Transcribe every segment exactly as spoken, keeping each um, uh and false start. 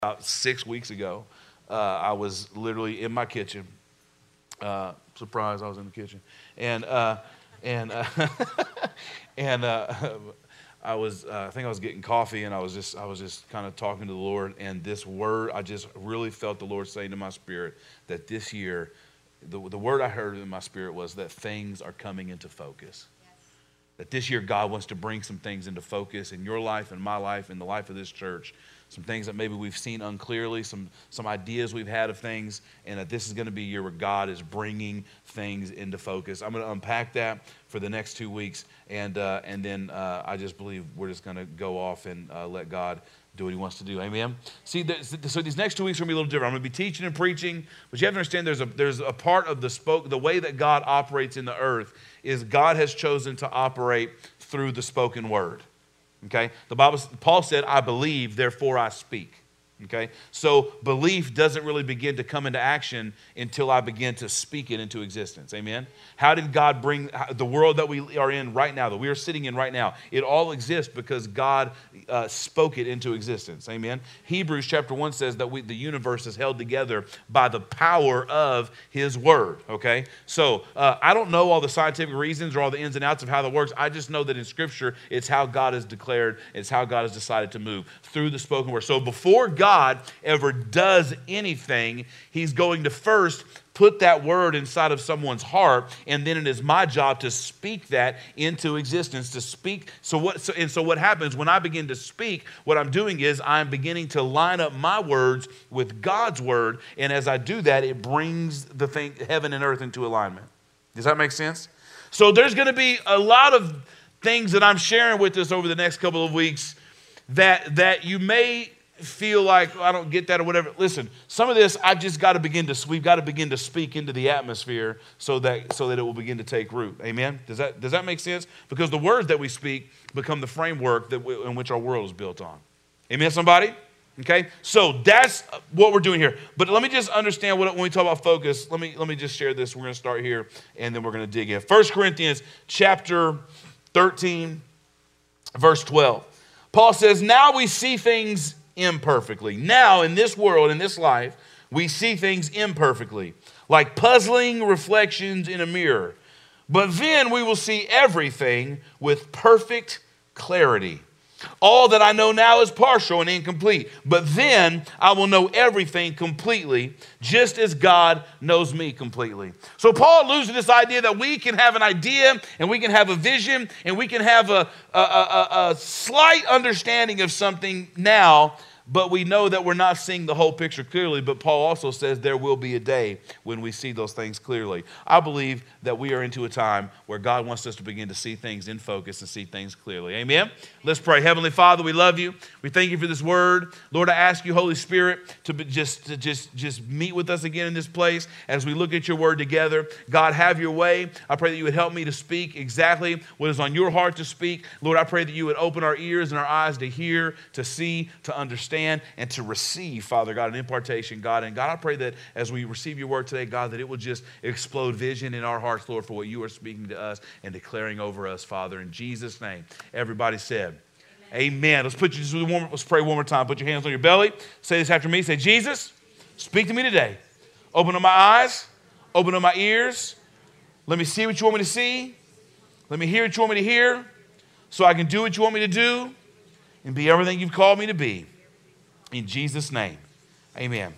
About six weeks ago, uh, I was literally in my kitchen. Uh, surprise, I was in the kitchen, and uh, and uh, and uh, I was, uh, I think I was getting coffee, and I was just, I was just kind of talking to the Lord, and this word, I just really felt the Lord saying to my spirit that this year, the the word I heard in my spirit was that things are coming into focus. That this year God wants to bring some things into focus in your life, in my life, in the life of this church. Some things that maybe we've seen unclearly, some, some ideas we've had of things, and that this is going to be a year where God is bringing things into focus. I'm going to unpack that for the next two weeks, and uh, and then uh, I just believe we're just going to go off and uh, let God do what he wants to do. Amen? See, so these next two weeks are going to be a little different. I'm going to be teaching and preaching, but you have to understand there's a, there's a part of the spoke, the way that God operates in the earth is God has chosen to operate through the spoken word. Okay? The Bible, Paul said, I believe, therefore I speak. Okay? So belief doesn't really begin to come into action until I begin to speak it into existence. Amen? How did God bring the world that we are in right now, that we are sitting in right now? It all exists because God uh, spoke it into existence. Amen? Hebrews chapter one says that we, the universe is held together by the power of his word. Okay? So uh, I don't know all the scientific reasons or all the ins and outs of how that works. I just know that in Scripture, it's how God has declared, it's how God has decided to move through the spoken word. So before God God ever does anything, he's going to first put that word inside of someone's heart, and then it is my job to speak that into existence, to speak. So what, so, and so what happens when I begin to speak, what I'm doing is I'm beginning to line up my words with God's word, and as I do that, it brings the thing, heaven and earth into alignment. Does that make sense? So there's going to be a lot of things that I'm sharing with us over the next couple of weeks that, that you may feel like, oh, I don't get that or whatever. Listen, some of this I've just got to begin to, we've got to begin to speak into the atmosphere so that so that it will begin to take root. Amen? Does that does that make sense? Because the words that we speak become the framework that we, in which our world is built on. Amen, somebody? Okay? So that's what we're doing here. But let me just understand what when we talk about focus, let me let me just share this. We're going to start here and then we're going to dig in. First Corinthians chapter thirteen, verse twelve. Paul says, now we see things imperfectly. Now, in this world, in this life, we see things imperfectly, like puzzling reflections in a mirror. But then we will see everything with perfect clarity. All that I know now is partial and incomplete, but then I will know everything completely, just as God knows me completely. So Paul alludes to this idea that we can have an idea, and we can have a vision, and we can have a, a, a, a slight understanding of something now, but we know that we're not seeing the whole picture clearly. But Paul also says there will be a day when we see those things clearly. I believe that we are into a time where God wants us to begin to see things in focus and see things clearly. Amen? Let's pray. Heavenly Father, we love you. We thank you for this word. Lord, I ask you, Holy Spirit, to be just, to just, just meet with us again in this place as we look at your word together. God, have your way. I pray that you would help me to speak exactly what is on your heart to speak. Lord, I pray that you would open our ears and our eyes to hear, to see, to understand, and to receive, Father God, an impartation, God. And God, I pray that as we receive your word today, God, that it will just explode vision in our hearts, Lord, for what you are speaking to us and declaring over us, Father. In Jesus' name, everybody said, amen. Amen. Let's put you, just one, let's pray one more time. Put your hands on your belly. Say this after me. Say, Jesus, speak to me today. Open up my eyes. Open up my ears. Let me see what you want me to see. Let me hear what you want me to hear so I can do what you want me to do and be everything you've called me to be. In Jesus' name, amen.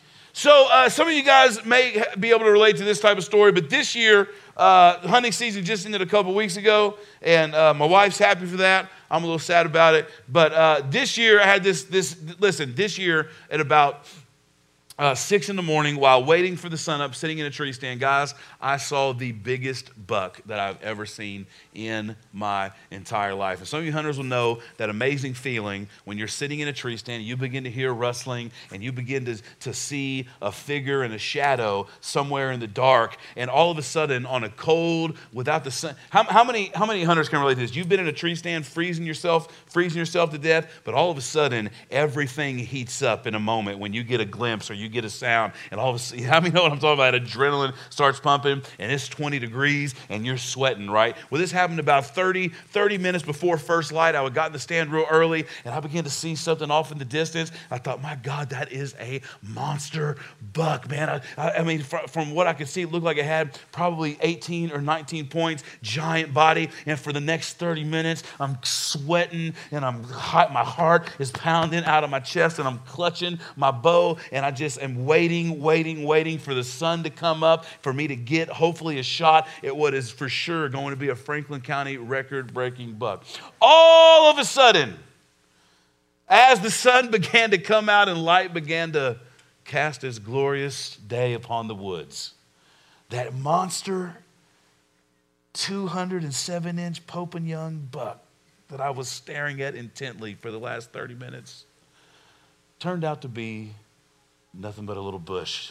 So uh, some of you guys may be able to relate to this type of story, but this year, uh, hunting season just ended a couple weeks ago, and uh, my wife's happy for that. I'm a little sad about it. But uh, this year, I had this, this, listen, this year at about Uh, six in the morning while waiting for the sun up, sitting in a tree stand, guys, I saw the biggest buck that I've ever seen in my entire life. And some of you hunters will know that amazing feeling when you're sitting in a tree stand, and you begin to hear rustling, and you begin to, to see a figure and a shadow somewhere in the dark, and all of a sudden on a cold, without the sun. How, how many how many hunters can relate to this? You've been in a tree stand freezing yourself, freezing yourself to death, but all of a sudden everything heats up in a moment when you get a glimpse or you You get a sound, and all of a sudden, how many know what I'm talking about? Adrenaline starts pumping, and it's twenty degrees, and you're sweating, right? Well, this happened about thirty, thirty minutes before first light. I got in the stand real early, and I began to see something off in the distance. I thought, my God, that is a monster buck, man. I, I, I mean, from, from what I could see, it looked like it had probably eighteen or nineteen points, giant body, and for the next thirty minutes, I'm sweating, and I'm hot. My heart is pounding out of my chest, and I'm clutching my bow, and I just am waiting, waiting, waiting for the sun to come up, for me to get, hopefully, a shot at what is for sure going to be a Franklin County record-breaking buck. All of a sudden, as the sun began to come out and light began to cast its glorious day upon the woods, that monster two hundred seven inch Pope and Young buck that I was staring at intently for the last thirty minutes turned out to be nothing but a little bush.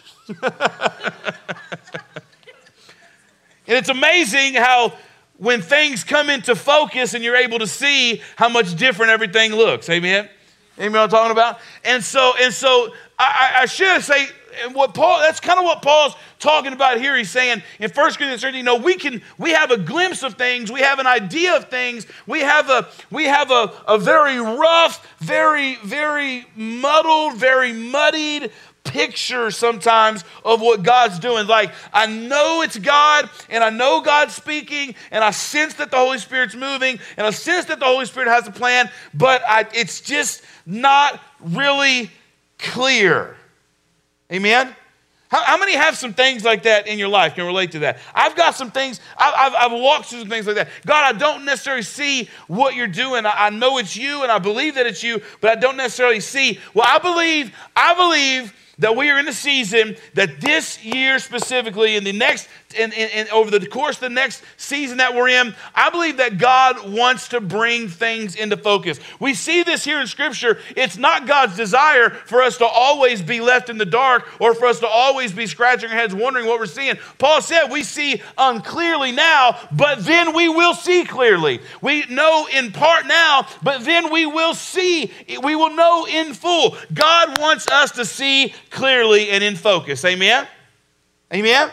And it's amazing how when things come into focus and you're able to see how much different everything looks. Amen? Amen what I'm talking about? And so, and so I, I should say, and what Paul, that's kind of what Paul's talking about here. He's saying in First Corinthians thirteen, you know, we can, we have a glimpse of things, we have an idea of things, we have a, we have a, a very rough, very, very muddled, very muddied picture sometimes of what God's doing. Like, I know it's God, and I know God's speaking, and I sense that the Holy Spirit's moving, and I sense that the Holy Spirit has a plan, but I, it's just not really clear. Amen? How, how many have some things like that in your life, can relate to that? I've got some things, I, I've, I've walked through some things like that. God, I don't necessarily see what you're doing. I, I know it's you, and I believe that it's you, but I don't necessarily see. Well, I believe, I believe that we are in a season that this year specifically, in the next, and, and, and over the course of the next season that we're in, I believe that God wants to bring things into focus. We see this here in Scripture. It's not God's desire for us to always be left in the dark or for us to always be scratching our heads wondering what we're seeing. Paul said we see unclearly now, but then we will see clearly. We know in part now, but then we will see, we will know in full. God wants us to see clearly and in focus. Amen? Amen?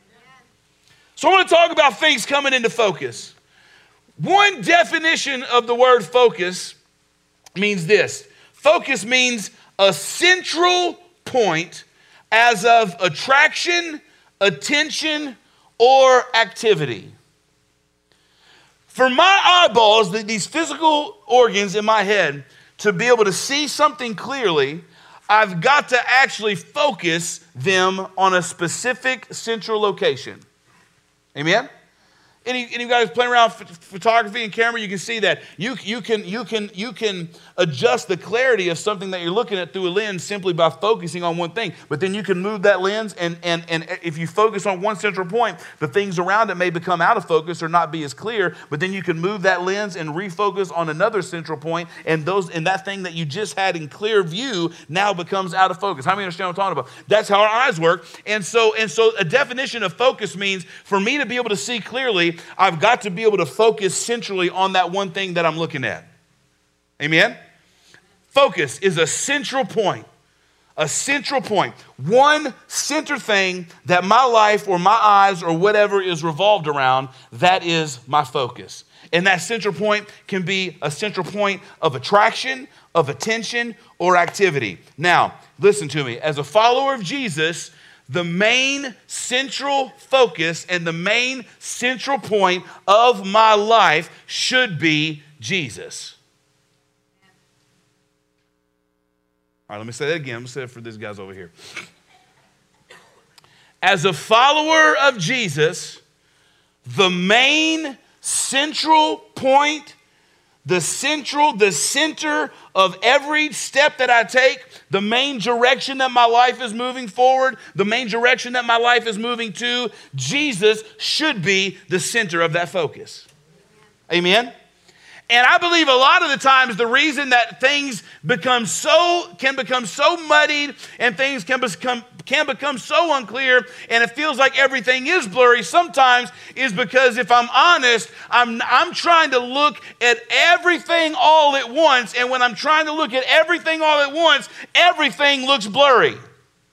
So I want to talk about things coming into focus. One definition of the word focus means this. Focus means a central point as of attraction, attention, or activity. For my eyeballs, these physical organs in my head, to be able to see something clearly, I've got to actually focus them on a specific central location. Amen? Any, any guys playing around with photography and camera, you can see that. You, you, can, you, can, you can adjust the clarity of something that you're looking at through a lens simply by focusing on one thing. But then you can move that lens, and, and, and if you focus on one central point, the things around it may become out of focus or not be as clear, but then you can move that lens and refocus on another central point, and, those, and that thing that you just had in clear view now becomes out of focus. How many understand what I'm talking about? That's how our eyes work. And so, and so a definition of focus means for me to be able to see clearly, I've got to be able to focus centrally on that one thing that I'm looking at. Amen? Focus is a central point. A central point. One center thing that my life or my eyes or whatever is revolved around, that is my focus. And that central point can be a central point of attraction, of attention, or activity. Now, listen to me. As a follower of Jesus, the main central focus and the main central point of my life should be Jesus. All right, let me say that again. I'm going to say it for these guys over here. As a follower of Jesus, the main central point, the central, the center of every step that I take, the main direction that my life is moving forward, the main direction that my life is moving to, Jesus should be the center of that focus. Amen? And I believe a lot of the times the reason that things become so, can become so muddied and things can become, can become so unclear and it feels like everything is blurry sometimes is because if I'm honest, I'm, I'm trying to look at everything all at once. And when I'm trying to look at everything all at once, everything looks blurry.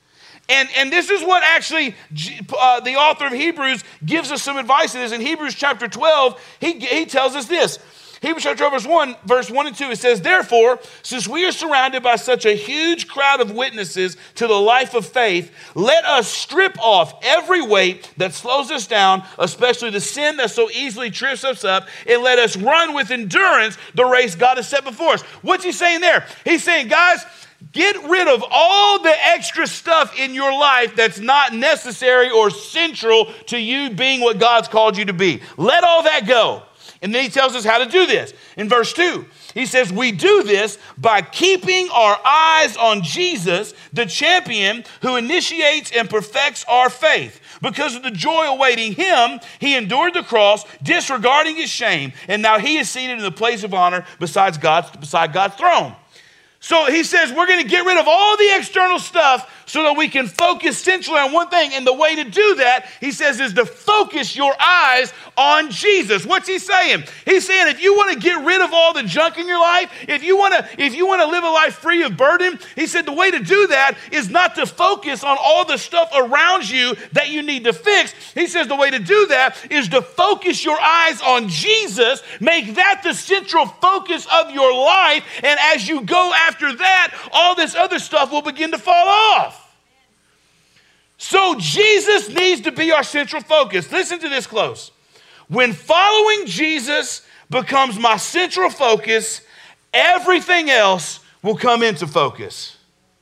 And, and this is what actually uh, the author of Hebrews gives us some advice in this. In Hebrews chapter twelve, he, he tells us this. Hebrews chapter twelve, verse one, verse one and two, it says, therefore, since we are surrounded by such a huge crowd of witnesses to the life of faith, let us strip off every weight that slows us down, especially the sin that so easily trips us up, and let us run with endurance the race God has set before us. What's he saying there? He's saying, guys, get rid of all the extra stuff in your life that's not necessary or central to you being what God's called you to be. Let all that go. And then he tells us how to do this. In verse two, he says, we do this by keeping our eyes on Jesus, the champion who initiates and perfects our faith. Because of the joy awaiting him, he endured the cross, disregarding his shame, and now he is seated in the place of honor besides God's, beside God's throne. So he says we're going to get rid of all the external stuff so that we can focus centrally on one thing. And the way to do that, he says, is to focus your eyes on Jesus. What's he saying? He's saying if you want to get rid of all the junk in your life, if you want to, if you want to live a life free of burden, he said the way to do that is not to focus on all the stuff around you that you need to fix. He says the way to do that is to focus your eyes on Jesus, make that the central focus of your life, and as you go after that, all this other stuff will begin to fall off. So Jesus needs to be our central focus. Listen to this close. When following Jesus becomes my central focus, everything else will come into focus.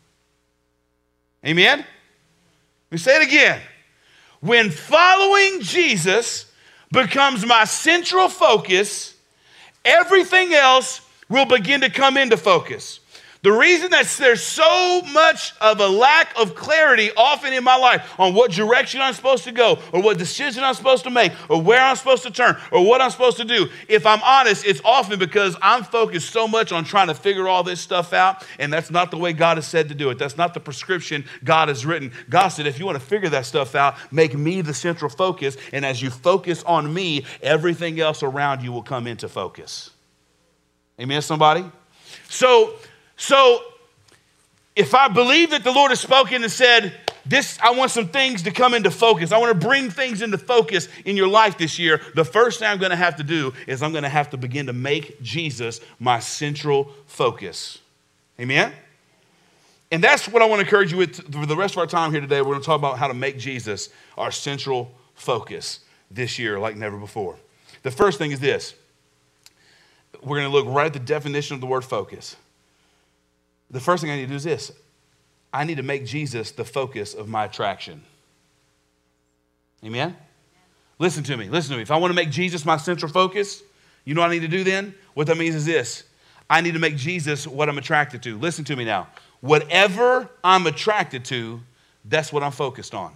Amen? Let me say it again. When following Jesus becomes my central focus, everything else will begin to come into focus. The reason that there's so much of a lack of clarity often in my life on what direction I'm supposed to go, or what decision I'm supposed to make, or where I'm supposed to turn, or what I'm supposed to do, if I'm honest, it's often because I'm focused so much on trying to figure all this stuff out, and that's not the way God has said to do it. That's not the prescription God has written. God said, if you want to figure that stuff out, make me the central focus, and as you focus on me, everything else around you will come into focus. Amen, somebody? So, So if I believe that the Lord has spoken and said, this, I want some things to come into focus, I want to bring things into focus in your life this year, the first thing I'm going to have to do is I'm going to have to begin to make Jesus my central focus. Amen? And that's what I want to encourage you with for the rest of our time here today. We're going to talk about how to make Jesus our central focus this year like never before. The first thing is this. We're going to look right at the definition of the word focus. The first thing I need to do is this. I need to make Jesus the focus of my attraction. Amen? Listen to me. Listen to me. If I want to make Jesus my central focus, you know what I need to do then? What that means is this. I need to make Jesus what I'm attracted to. Listen to me now. Whatever I'm attracted to, that's what I'm focused on.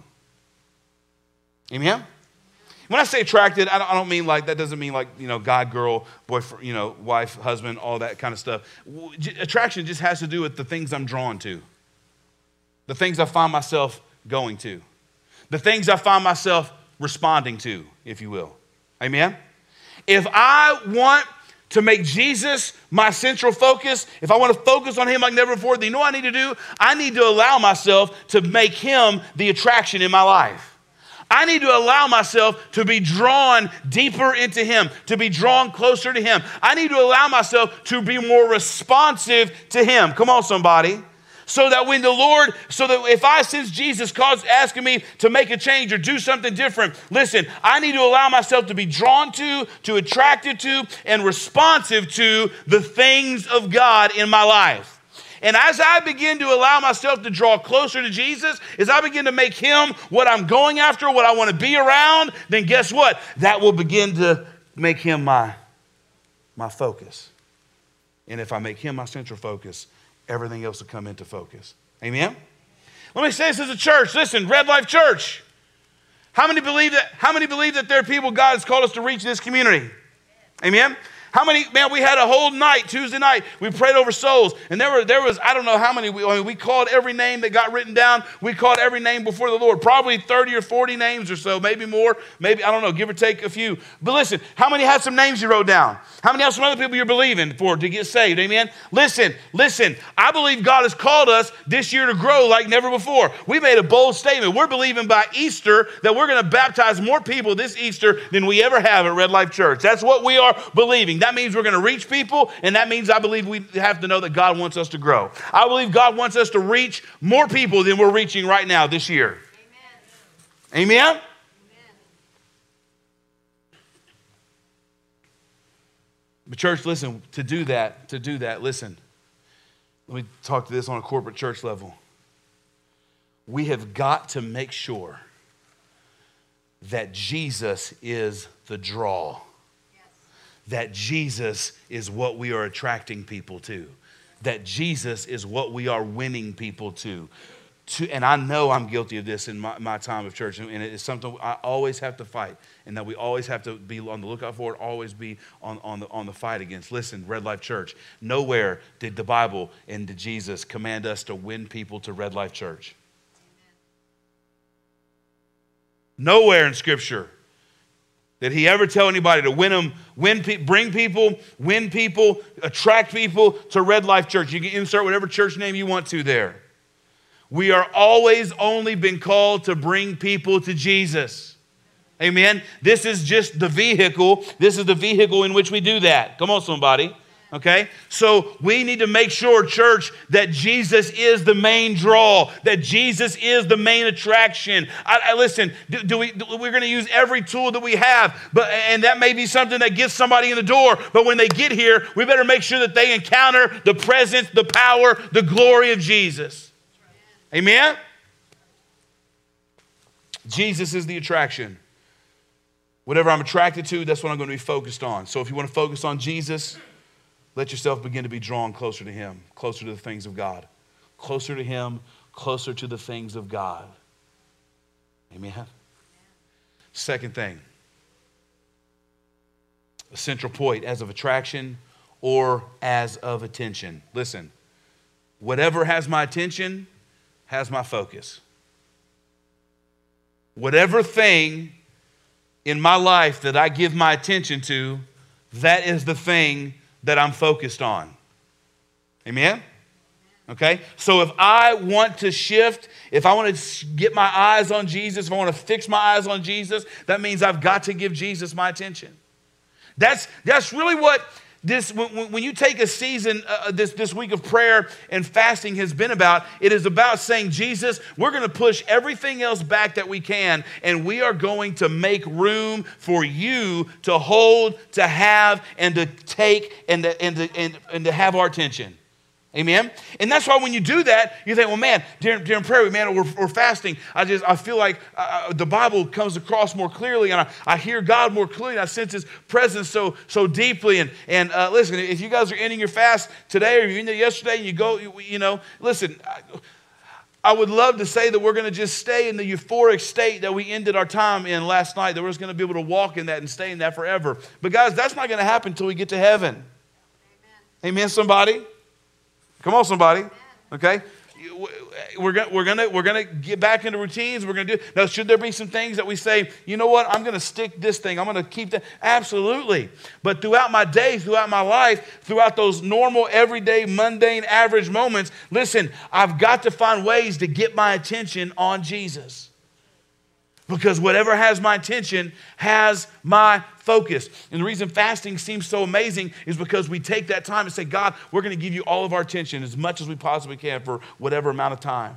Amen? When I say attracted, I don't, I don't mean like, that doesn't mean like, you know, guy, girl, boyfriend, you know, wife, husband, all that kind of stuff. Attraction just has to do with the things I'm drawn to. The things I find myself going to. The things I find myself responding to, if you will. Amen? If I want to make Jesus my central focus, if I want to focus on him like never before, then you know what I need to do? I need to allow myself to make him the attraction in my life. I need to allow myself to be drawn deeper into him, to be drawn closer to him. I need to allow myself to be more responsive to him. Come on, somebody. So that when the Lord, so that if I sense Jesus calls, asking me to make a change or do something different, listen, I need to allow myself to be drawn to, to attracted to, and responsive to the things of God in my life. And as I begin to allow myself to draw closer to Jesus, as I begin to make him what I'm going after, what I want to be around, then guess what? That will begin to make him my, my focus. And if I make him my central focus, everything else will come into focus. Amen? Let me say this as a church. Listen, Red Life Church. How many believe that, how many believe that there are people God has called us to reach in this community? Amen? How many, man, we had a whole night, Tuesday night, we prayed over souls. And there were, there was, I don't know how many, we, I mean, we called every name that got written down. We called every name before the Lord. Probably thirty or forty names or so, maybe more. Maybe, I don't know, give or take a few. But listen, how many had some names you wrote down? How many have some other people you're believing for to get saved? Amen? Listen, listen, I believe God has called us this year to grow like never before. We made a bold statement. We're believing by Easter that we're going to baptize more people this Easter than we ever have at Red Life Church. That's what we are believing. That means we're going to reach people, and that means I believe we have to know that God wants us to grow. I believe God wants us to reach more people than we're reaching right now this year. Amen? Amen? Amen. But church, listen, to do that, to do that, listen. Let me talk to this on a corporate church level. We have got to make sure that Jesus is the draw. That Jesus is what we are attracting people to. That Jesus is what we are winning people to. to and I know I'm guilty of this in my, my time of church. And it's something I always have to fight. And that we always have to be on the lookout for it. Always be on, on, the, on the fight against. Listen, Red Life Church. Nowhere did the Bible and did Jesus command us to win people to Red Life Church. Nowhere in Scripture did he ever tell anybody to win them, win, bring people, win people, attract people to Red Life Church. You can insert whatever church name you want to there. We are always only been called to bring people to Jesus. Amen. This is just the vehicle. This is the vehicle in which we do that. Come on, somebody. Okay, so we need to make sure, church, that Jesus is the main draw, that Jesus is the main attraction. I, I listen, do, do we? Do, we're going to use every tool that we have, but and that may be something that gets somebody in the door. But when they get here, we better make sure that they encounter the presence, the power, the glory of Jesus. Amen. Jesus is the attraction. Whatever I'm attracted to, that's what I'm going to be focused on. So if you want to focus on Jesus, let yourself begin to be drawn closer to him, closer to the things of God. Closer to him, closer to the things of God. Amen? Second thing, a central point as of attraction or as of attention. Listen, whatever has my attention has my focus. Whatever thing in my life that I give my attention to, that is the thing that I'm focused on. Amen? Okay? So if I want to shift, if I want to get my eyes on Jesus, if I want to fix my eyes on Jesus, that means I've got to give Jesus my attention. That's, that's really what this, when, when you take a season, uh, this, this week of prayer and fasting has been about. It is about saying, Jesus, we're going to push everything else back that we can, and we are going to make room for you to hold, to have, and to take, and to, and to, and, and to have our attention. Amen? And that's why when you do that, you think, well, man, during, during prayer, man, we're, we're fasting. I just, I feel like uh, the Bible comes across more clearly, and I, I hear God more clearly, and I sense his presence so so deeply. And, and uh, listen, if you guys are ending your fast today, or you ended yesterday, and you go, you, you know, listen, I, I would love to say that we're going to just stay in the euphoric state that we ended our time in last night, that we're just going to be able to walk in that and stay in that forever. But guys, that's not going to happen until we get to heaven. Amen, Amen somebody? Come on, somebody. Okay? We're going we're gonna, we're gonna get back into routines. We're going to do. Now, should there be some things that we say, you know what, I'm going to stick this thing. I'm going to keep that. Absolutely. But throughout my day, throughout my life, throughout those normal, everyday, mundane, average moments, listen, I've got to find ways to get my attention on Jesus. Because whatever has my attention has my focus. And the reason fasting seems so amazing is because we take that time and say, God, we're going to give you all of our attention as much as we possibly can for whatever amount of time.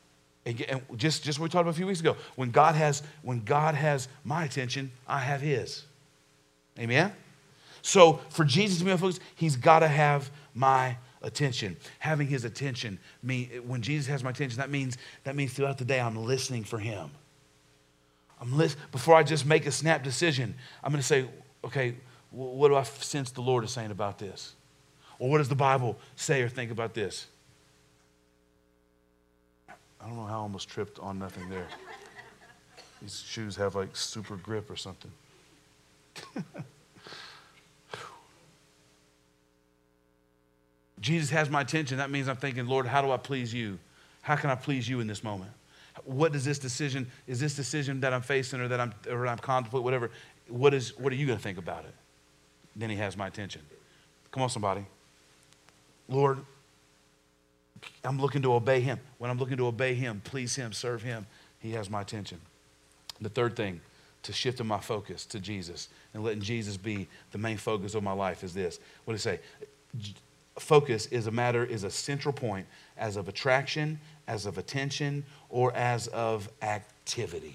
And just, just what we talked about a few weeks ago. When God has, when God has my attention, I have his. Amen? So for Jesus to be my focus, he's got to have my attention. Having his attention, mean, when Jesus has my attention, that means, that means throughout the day I'm listening for him. I'm list, before I just make a snap decision, I'm going to say, okay, what do I sense the Lord is saying about this? Or what does the Bible say or think about this? I don't know how I almost tripped on nothing there. These shoes have like super grip or something. Jesus has my attention, that means I'm thinking, Lord, how do I please you? How can I please you in this moment? What does this decision, is this decision that I'm facing or that I'm, or I'm contemplating, whatever, what is, what are you going to think about it? Then he has my attention. Come on, somebody. Lord, I'm looking to obey him. When I'm looking to obey him, please him, serve him, he has my attention. The third thing, to shifting my focus to Jesus and letting Jesus be the main focus of my life is this. What does it say? Focus is a matter, is a central point as of attraction, as of attention, or as of activity.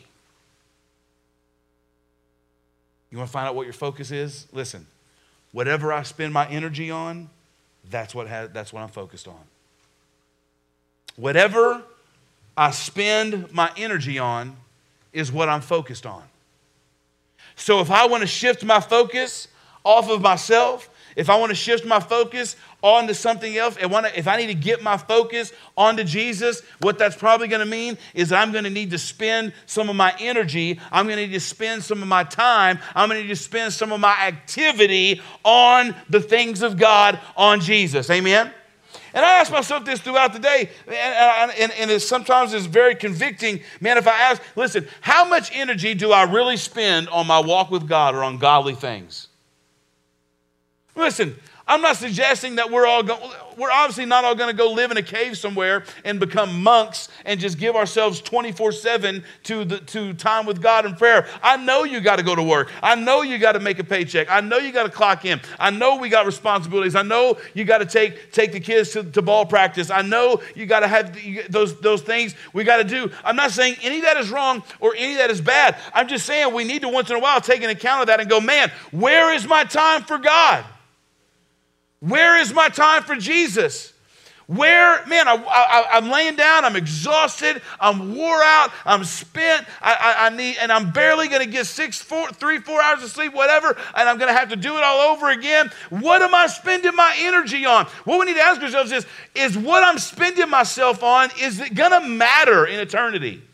You want to find out what your focus is? Listen, whatever I spend my energy on, that's what has, that's what I'm focused on. Whatever I spend my energy on is what I'm focused on. So if I want to shift my focus off of myself, if I want to shift my focus onto something else, and want to, if I need to get my focus onto Jesus, what that's probably going to mean is I'm going to need to spend some of my energy, I'm going to need to spend some of my time, I'm going to need to spend some of my activity on the things of God, on Jesus. Amen? And I ask myself this throughout the day, and, and, and it sometimes is very convicting. Man, if I ask, listen, how much energy do I really spend on my walk with God or on godly things? Listen, I'm not suggesting that we're all going, we're obviously not all going to go live in a cave somewhere and become monks and just give ourselves twenty-four seven to the to time with God and prayer. I know you got to go to work. I know you got to make a paycheck. I know you got to clock in. I know we got responsibilities. I know you got to take take the kids to, to ball practice. I know you got to have those those things we got to do. I'm not saying any of that is wrong or any of that is bad. I'm just saying we need to once in a while take an account of that and go, man, where is my time for God? Where is my time for Jesus? Where, man, I, I, I'm laying down, I'm exhausted, I'm wore out, I'm spent, I, I, I need, and I'm barely going to get six, four, three, four hours of sleep, whatever, and I'm going to have to do it all over again. What am I spending my energy on? What we need to ask ourselves is, is what I'm spending myself on, is it going to matter in eternity?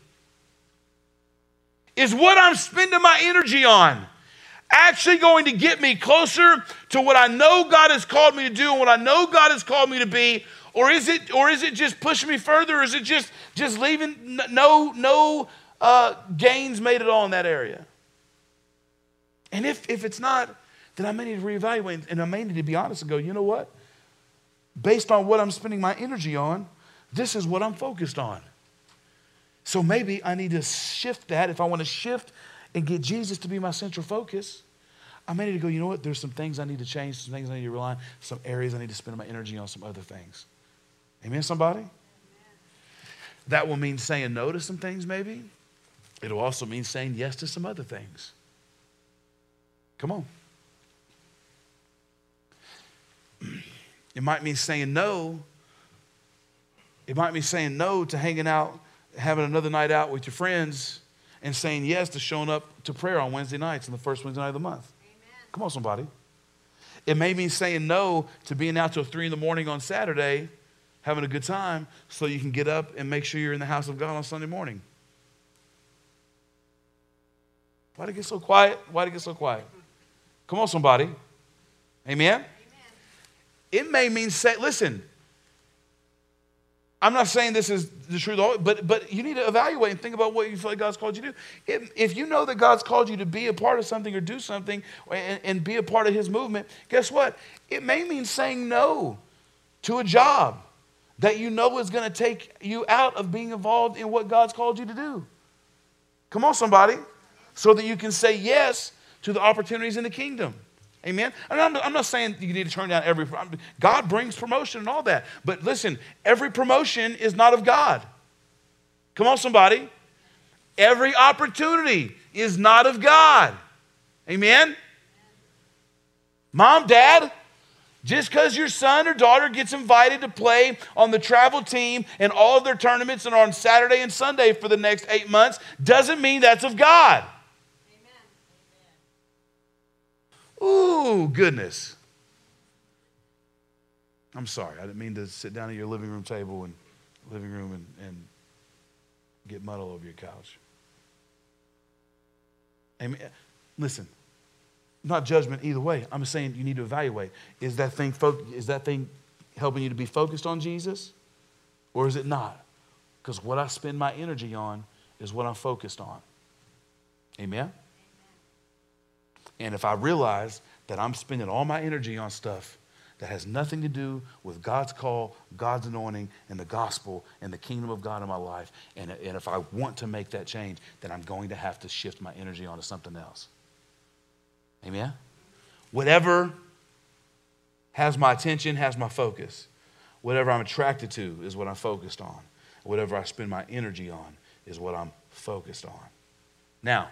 Is what I'm spending my energy on actually going to get me closer to what I know God has called me to do and what I know God has called me to be? Or is it, or is it just pushing me further? Or is it just, just leaving no, no uh, gains made at all in that area? And if, if it's not, then I may need to reevaluate, and I may need to be honest and go, you know what? Based on what I'm spending my energy on, this is what I'm focused on. So maybe I need to shift that. If I want to shift and get Jesus to be my central focus, I may need to go, you know what, there's some things I need to change, some things I need to rely on, some areas I need to spend my energy on, some other things. Amen, somebody? Amen. That will mean saying no to some things maybe. It'll also mean saying yes to some other things. Come on. It might mean saying no. It might mean saying no to hanging out, having another night out with your friends, and saying yes to showing up to prayer on Wednesday nights on the first Wednesday night of the month. Amen. Come on, somebody. It may mean saying no to being out till three in the morning on Saturday, having a good time, so you can get up and make sure you're in the house of God on Sunday morning. Why'd it get so quiet? Why'd it get so quiet? Come on, somebody. Amen? Amen. It may mean say, listen, I'm not saying this is the truth, but, but you need to evaluate and think about what you feel like God's called you to do. If, if you know that God's called you to be a part of something or do something and, and be a part of his movement, guess what? It may mean saying no to a job that you know is going to take you out of being involved in what God's called you to do. Come on, somebody. So that you can say yes to the opportunities in the kingdom. Amen? And I'm, I'm not saying you need to turn down every... God brings promotion and all that. But listen, every promotion is not of God. Come on, somebody. Every opportunity is not of God. Amen? Mom, Dad, just because your son or daughter gets invited to play on the travel team and all of their tournaments and on Saturday and Sunday for the next eight months doesn't mean that's of God. Ooh, goodness. I'm sorry. I didn't mean to sit down at your living room table and living room and, and get mud all over your couch. Amen. Listen, not judgment either way. I'm saying you need to evaluate. Is that thing, is that thing helping you to be focused on Jesus, or is it not? Because what I spend my energy on is what I'm focused on. Amen? And if I realize that I'm spending all my energy on stuff that has nothing to do with God's call, God's anointing, and the gospel, and the kingdom of God in my life, and, and if I want to make that change, then I'm going to have to shift my energy onto something else. Amen? Whatever has my attention, has my focus. Whatever I'm attracted to is what I'm focused on. Whatever I spend my energy on is what I'm focused on. Now,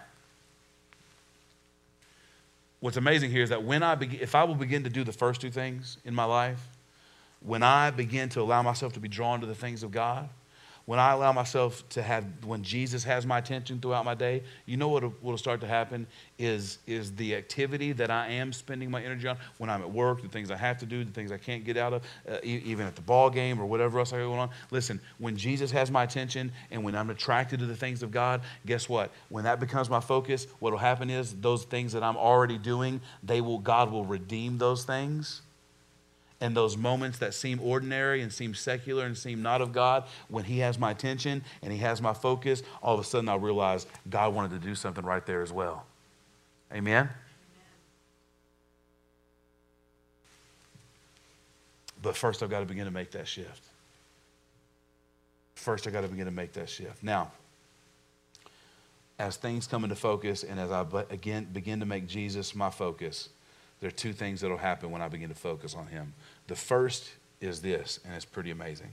what's amazing here is that when I begin, if I will begin to do the first two things in my life, when I begin to allow myself to be drawn to the things of God, when I allow myself to have, when Jesus has my attention throughout my day, you know what will start to happen is, is the activity that I am spending my energy on when I'm at work, the things I have to do, the things I can't get out of, uh, e- even at the ball game or whatever else I got going on. Listen, when Jesus has my attention and when I'm attracted to the things of God, guess what? When that becomes my focus, what will happen is those things that I'm already doing, they will, God will redeem those things. And those moments that seem ordinary and seem secular and seem not of God, when he has my attention and he has my focus, all of a sudden I realize God wanted to do something right there as well. Amen? But first I've got to begin to make that shift. First I've got to begin to make that shift. Now, as things come into focus and as I again begin to make Jesus my focus, there are two things that will happen when I begin to focus on him. The first is this, and it's pretty amazing.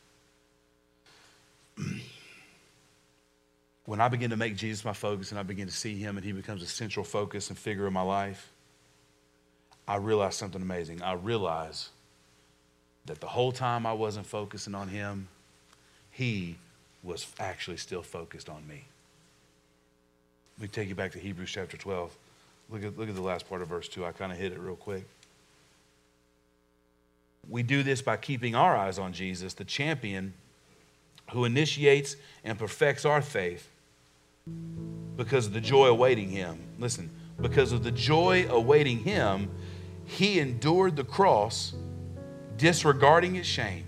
When I begin to make Jesus my focus and I begin to see him and he becomes a central focus and figure of my life, I realize something amazing. I realize that the whole time I wasn't focusing on him, he was actually still focused on me. Let me take you back to Hebrews chapter twelve. Look at, look at the last part of verse two. I kind of hit it real quick. We do this by keeping our eyes on Jesus, the champion who initiates and perfects our faith because of the joy awaiting him. Listen, because of the joy awaiting him, he endured the cross, disregarding its shame.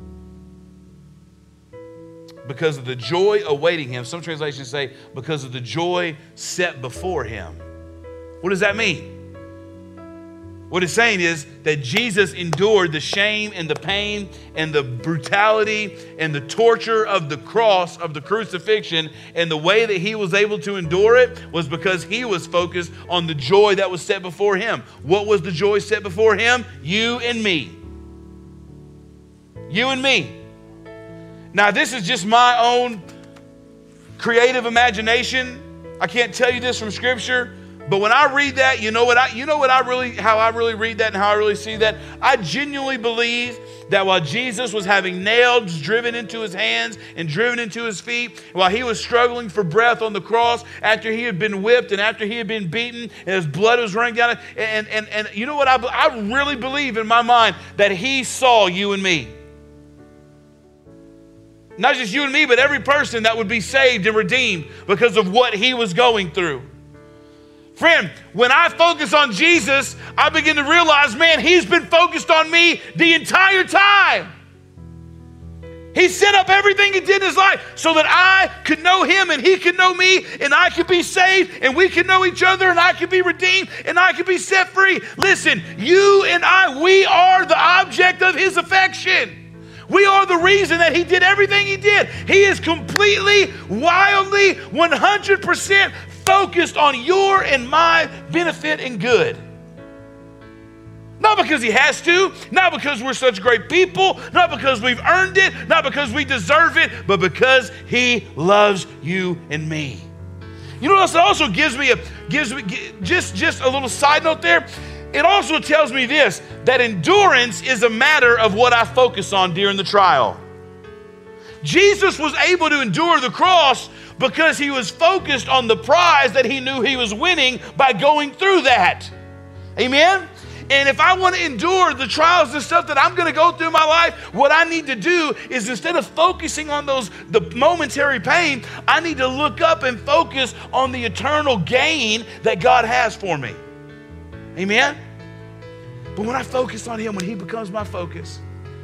Because of the joy awaiting him. Some translations say because of the joy set before him. What does that mean? What it's saying is that Jesus endured the shame and the pain and the brutality and the torture of the cross, of the crucifixion, and the way that he was able to endure it was because he was focused on the joy that was set before him. What was the joy set before him? You and me. You and me. Now, this is just my own creative imagination. I can't tell you this from Scripture. But when I read that, you know what I you know what I really how I really read that and how I really see that? I genuinely believe that while Jesus was having nails driven into his hands and driven into his feet, while he was struggling for breath on the cross, after he had been whipped and after he had been beaten and his blood was running down, and and and you know what I I really believe in my mind that he saw you and me. Not just you and me, but every person that would be saved and redeemed because of what he was going through. Friend, when I focus on Jesus, I begin to realize, man, he's been focused on me the entire time. He set up everything he did in his life so that I could know him and he could know me and I could be saved and we could know each other and I could be redeemed and I could be set free. Listen, you and I, we are the object of his affection. We are the reason that he did everything he did. He is completely, wildly, one hundred percent focused on your and my benefit and good. Not because he has to, not because we're such great people, not because we've earned it, not because we deserve it, but because he loves you and me. You know what else? It also gives me a gives me just, just a little side note there. It also tells me this, that endurance is a matter of what I focus on during the trial. Jesus was able to endure the cross because he was focused on the prize that he knew he was winning by going through that. Amen? And if I want to endure the trials and stuff that I'm going to go through in my life, what I need to do is instead of focusing on those the momentary pain, I need to look up and focus on the eternal gain that God has for me. Amen? But when I focus on him, when he becomes my focus,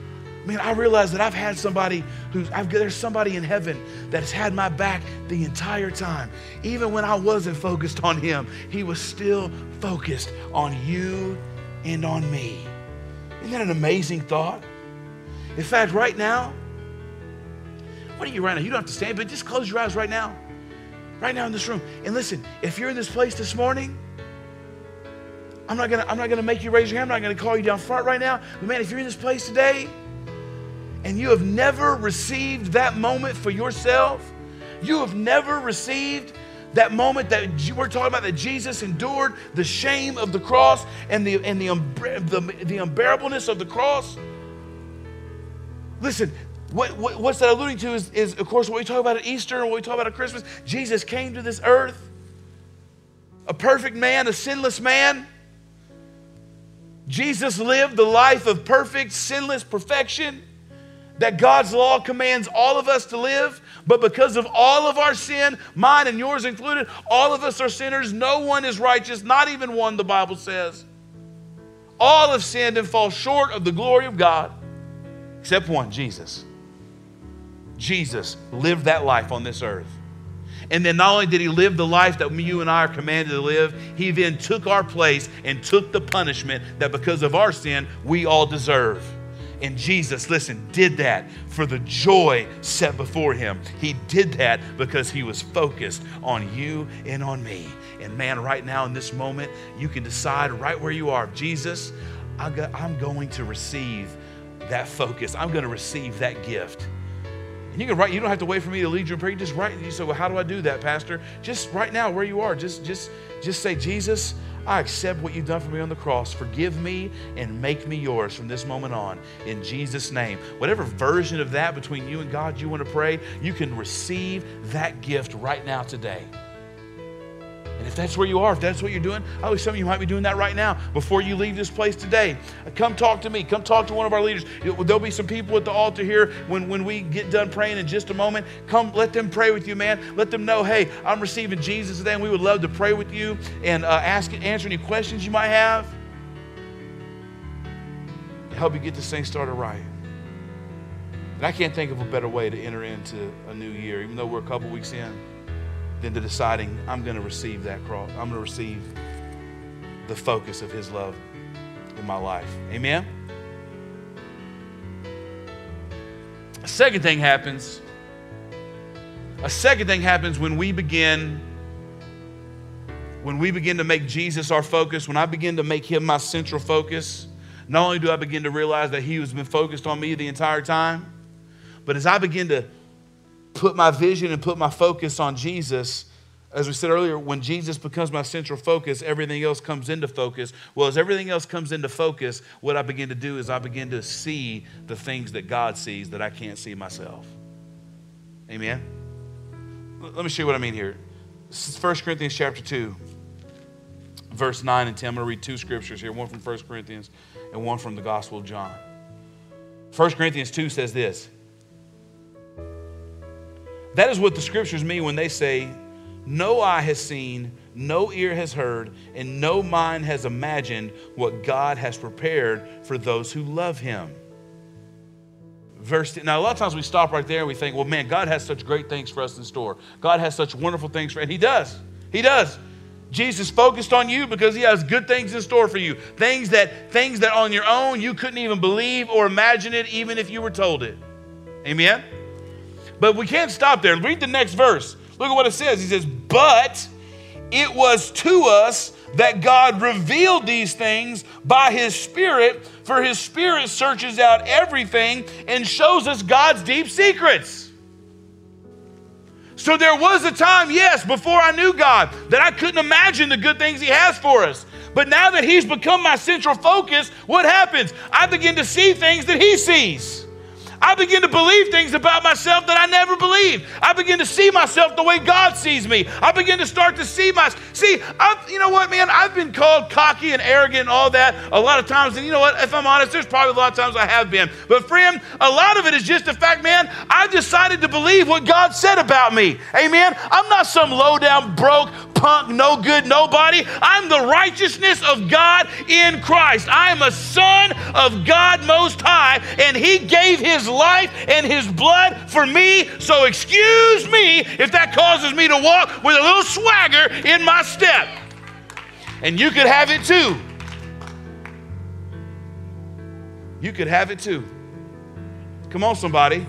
Man, I realize that I've had somebody who's, I've, there's somebody in heaven that has had my back the entire time. Even when I wasn't focused on him, he was still focused on you and on me. Isn't that an amazing thought? In fact, right now, what are you right now? You don't have to stand, but just close your eyes right now. Right now in this room. And listen, if you're in this place this morning, I'm not gonna, I'm not gonna make you raise your hand. I'm not gonna call you down front right now. But man, if you're in this place today, and you have never received that moment for yourself, you have never received that moment that we're talking about, that Jesus endured the shame of the cross and the and the, the, the unbearableness of the cross. Listen, what, what, what's that alluding to is, is, of course, what we talk about at Easter and what we talk about at Christmas. Jesus came to this earth, a perfect man, a sinless man. Jesus lived the life of perfect, sinless perfection that God's law commands all of us to live. But because of all of our sin, mine and yours included, all of us are sinners. No one is righteous, not even one, the Bible says. All have sinned and fall short of the glory of God, except one, Jesus. Jesus lived that life on this earth. And then not only did he live the life that you and I are commanded to live, he then took our place and took the punishment that because of our sin, we all deserve. And Jesus, listen, did that for the joy set before him. He did that because he was focused on you and on me. And man, right now in this moment, you can decide right where you are. Jesus, I'm going to receive that focus. I'm going to receive that gift. And you can write, you don't have to wait for me to lead you in prayer. You just write, you say, well, how do I do that, Pastor? Just right now where you are, just, just, just say, Jesus, I accept what you've done for me on the cross. Forgive me and make me yours from this moment on. In Jesus' name. Whatever version of that between you and God you want to pray, you can receive that gift right now today. And if that's where you are, if that's what you're doing, I believe some of you might be doing that right now before you leave this place today. Come talk to me. Come talk to one of our leaders. There'll be some people at the altar here when, when we get done praying in just a moment. Come, let them pray with you, man. Let them know, hey, I'm receiving Jesus today, and we would love to pray with you and uh, ask, answer any questions you might have. Help you get this thing started right. And I can't think of a better way to enter into a new year, even though we're a couple weeks in, than to deciding I'm going to receive that cross. I'm going to receive the focus of his love in my life. Amen? A second thing happens. A second thing happens when we begin, when we begin to make Jesus our focus, when I begin to make him my central focus. Not only do I begin to realize that he has been focused on me the entire time, but as I begin to put my vision and put my focus on Jesus, as we said earlier, when Jesus becomes my central focus, everything else comes into focus. Well, as everything else comes into focus, what I begin to do is I begin to see the things that God sees that I can't see myself. Amen? Let me show you what I mean here. This is First Corinthians chapter two, verse nine and ten. I'm going to read two scriptures here, one from First Corinthians and one from the Gospel of John. First Corinthians two says this. That is what the scriptures mean when they say, no eye has seen, no ear has heard, and no mind has imagined what God has prepared for those who love him. Verse ten. Now, a lot of times we stop right there and we think, well, man, God has such great things for us in store. God has such wonderful things for us. And he does. He does. Jesus focused on you because he has good things in store for you. Things that, things that on your own you couldn't even believe or imagine it even if you were told it. Amen? But we can't stop there. Read the next verse. Look at what it says. He says, but it was to us that God revealed these things by his Spirit, for his Spirit searches out everything and shows us God's deep secrets. So there was a time, yes, before I knew God, that I couldn't imagine the good things he has for us. But now that he's become my central focus, what happens? I begin to see things that he sees. I begin to believe things about myself that I never believed. I begin to see myself the way God sees me. I begin to start to see my, see, I've, you know what, man? I've been called cocky and arrogant and all that a lot of times. And you know what? If I'm honest, there's probably a lot of times I have been. But friend, a lot of it is just the fact, man, I decided to believe what God said about me. Amen? I'm not some low down, broke, punk, no good, nobody. I'm the righteousness of God in Christ. I am a son of God Most High, and he gave his life and his blood for me. So excuse me if that causes me to walk with a little swagger in my step. And you could have it too. You could have it too. Come on, somebody.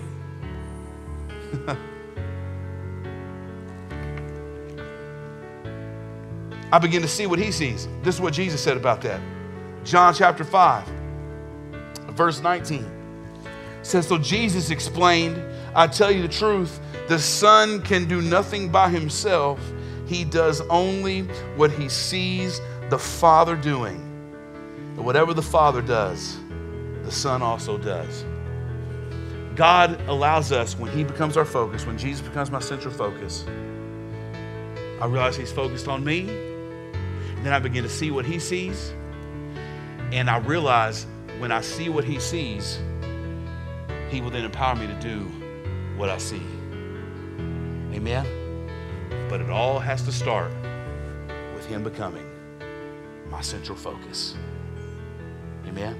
I begin to see what he sees. This is what Jesus said about that. John chapter five, verse nineteen. It says, so Jesus explained, I tell you the truth, the Son can do nothing by himself. He does only what he sees the Father doing. And whatever the Father does, the Son also does. God allows us, when he becomes our focus, when Jesus becomes my central focus, I realize he's focused on me. And then I begin to see what he sees. And I realize when I see what he sees, he will then empower me to do what I see. Amen? But it all has to start with him becoming my central focus. Amen?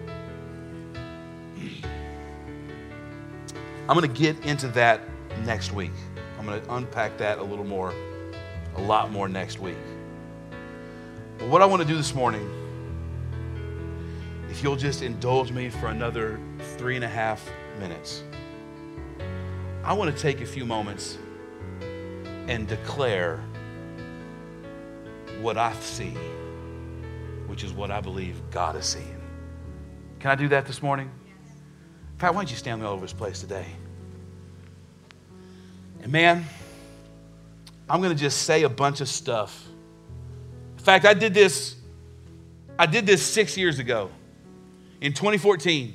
I'm going to get into that next week. I'm going to unpack that a little more, a lot more next week. But what I want to do this morning, if you'll just indulge me for another three and a half minutes, I want to take a few moments and declare what I see, which is what I believe God is seeing. Can I do that this morning? Pat, why don't you stand all over this place today? And man, I'm going to just say a bunch of stuff. In fact, I did this, I did this six years ago. In twenty fourteen.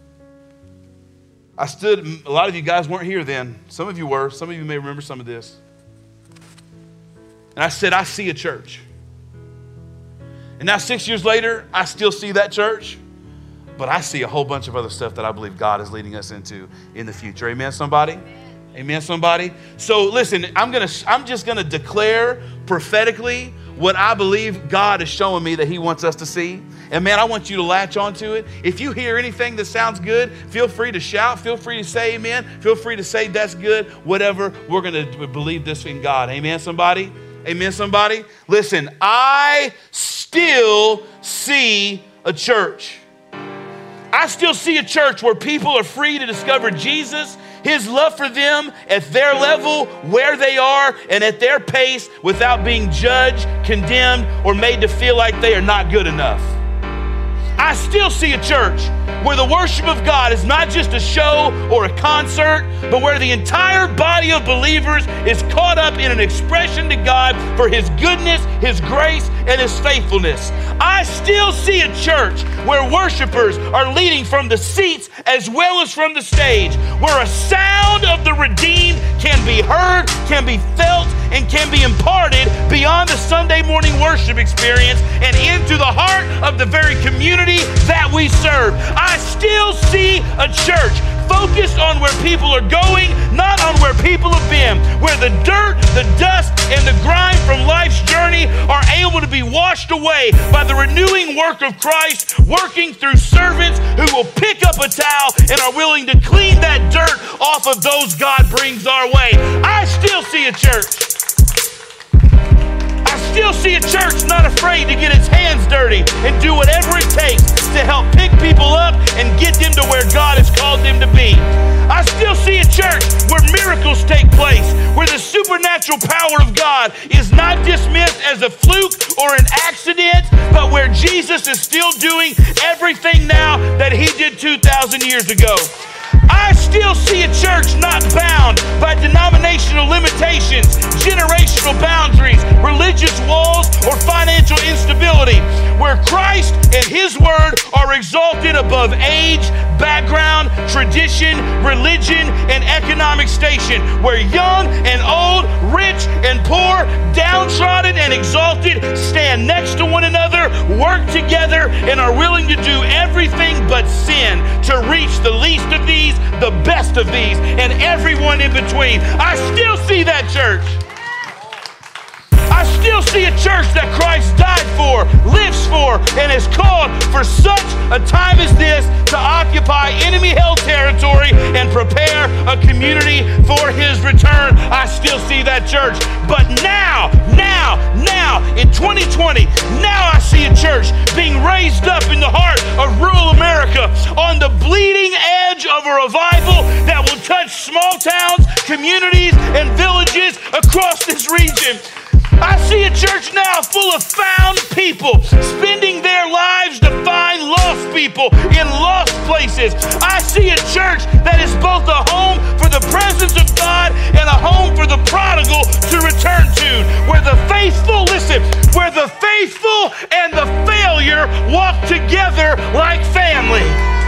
I stood, a lot of you guys weren't here then. Some of you were. Some of you may remember some of this. And I said, I see a church. And now six years later, I still see that church. But I see a whole bunch of other stuff that I believe God is leading us into in the future. Amen, somebody? Amen, Amen somebody? So listen, I'm gonna, I'm just going to declare prophetically what I believe God is showing me that he wants us to see. And man, I want you to latch onto it. If you hear anything that sounds good, feel free to shout. Feel free to say amen. Feel free to say that's good. Whatever, we're going to believe this in God. Amen, somebody? Amen, somebody? Listen, I still see a church. I still see a church where people are free to discover Jesus, his love for them at their level, where they are, and at their pace without being judged, condemned, or made to feel like they are not good enough. I still see a church where the worship of God is not just a show or a concert, but where the entire body of believers is caught up in an expression to God for his goodness, his grace, and his faithfulness. I still see a church where worshipers are leading from the seats as well as from the stage, where a sound of the redeemed can be heard, can be felt, and can be imparted beyond the Sunday morning worship experience and into the heart of the very community that we serve. I still see a church focused on where people are going, not on where people have been, where the dirt, the dust, and the grime from life's journey are able to be washed away by the renewing work of Christ, working through servants who will pick up a towel and are willing to clean that dirt off of those God brings our way. I still see a church. I still see a church not afraid to get its hands dirty and do whatever it takes to help pick people up and get them to where God has called them to be. I still see a church where miracles take place, where the supernatural power of God is not dismissed as a fluke or an accident, but where Jesus is still doing everything now that he did two thousand years ago. I still see a church not bound by denominational limitations, generational boundaries, religious walls, or financial instability, where Christ and his word are exalted above age, background, tradition, religion, and economic station, where young and old, rich and poor, downtrodden and exalted stand next to one another, work together, and are willing to do everything but sin to reach the least of these, the best of these, and everyone in between. I still see that church. I still see see a church that Christ died for, lives for, and is called for such a time as this to occupy enemy-held territory and prepare a community for his return. I still see that church. But now, now, now, in twenty twenty, now I see a church being raised up in the heart of rural America on the bleeding edge of a revival that will touch small towns, communities, and villages across this region. I see a church now full of found people spending their lives to find lost people in lost places. I see a church that is both a home for the presence of God and a home for the prodigal to return to, where the faithful, listen, where the faithful and the failure walk together like family.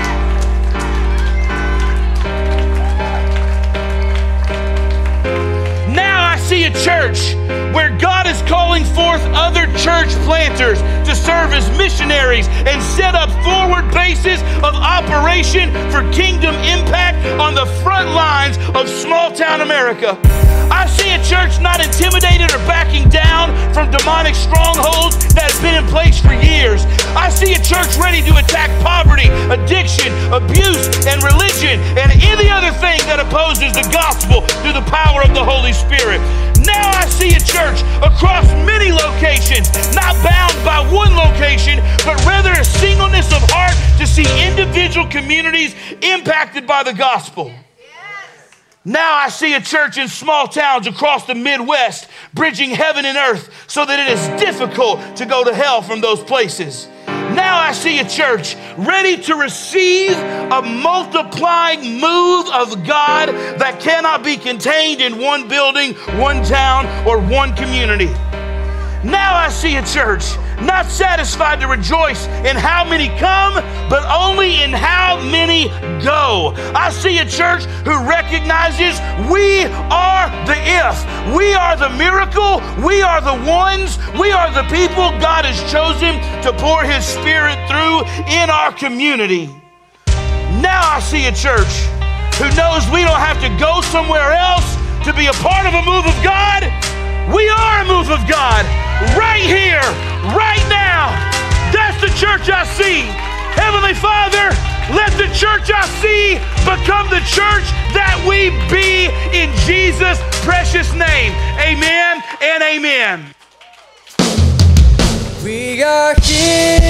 Now I see a church where God is calling forth other church planters to serve as missionaries and set up forward bases of operation for kingdom impact on the front lines of small town America. I see a church not intimidated or backing down from demonic strongholds that have been in place for years. I see a church ready to attack poverty, addiction, abuse, and religion, and any other thing that opposes the gospel through the power of the Holy Spirit. Now I see a church across many locations, not bound by one location, but rather a singleness of heart to see individual communities impacted by the gospel. Now I see a church in small towns across the Midwest bridging heaven and earth so that it is difficult to go to hell from those places. Now I see a church ready to receive a multiplying move of God that cannot be contained in one building, one town, or one community. Now I see a church not satisfied to rejoice in how many come, but only in how many go. I see a church who recognizes we are the if. We are the miracle. We are the ones. We are the people God has chosen to pour his Spirit through in our community. Now I see a church who knows we don't have to go somewhere else to be a part of a move of God. We are a move of God right here, right now. That's the church I see. Heavenly Father, let the church I see become the church that we be in Jesus' precious name. Amen and amen. We are here.